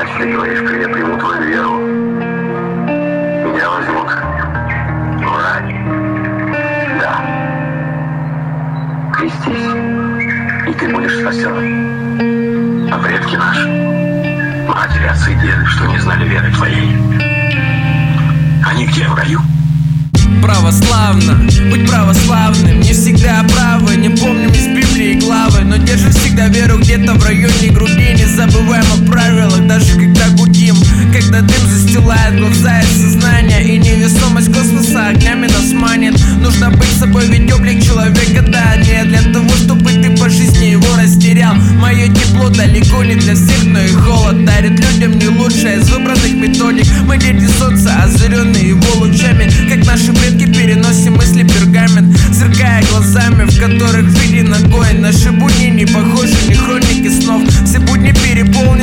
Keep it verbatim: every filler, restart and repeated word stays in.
Точно говоришь, я приму твою веру. Меня возьмут в рай. Да. Крестись, и ты будешь спасен. А предки наши, матери, отцы и деды, что не знали веры твоей, они где, в раю? Православно, быть православным, не всегда правы. Не помним из Библии главы, но держим всегда веру где-то в районе груди. Не забываем о правилах, даже когда гудим. Когда дым застилает глаза и сознание, и невесомость космоса огнями нас манит. Нужно быть собой, ведь облик человека, да, не для того, чтобы ты по жизни его растерял. Мое тепло далеко не для всех, но и холод дарит людям не лучшее из выбранных методик. Мы дети солнца, озаренные его лучами, как наши предки переносим мысли пергамент, сверкая глазами, в которых виден огонь. Наши будни не похожи, не хроники снов, все будни переполнены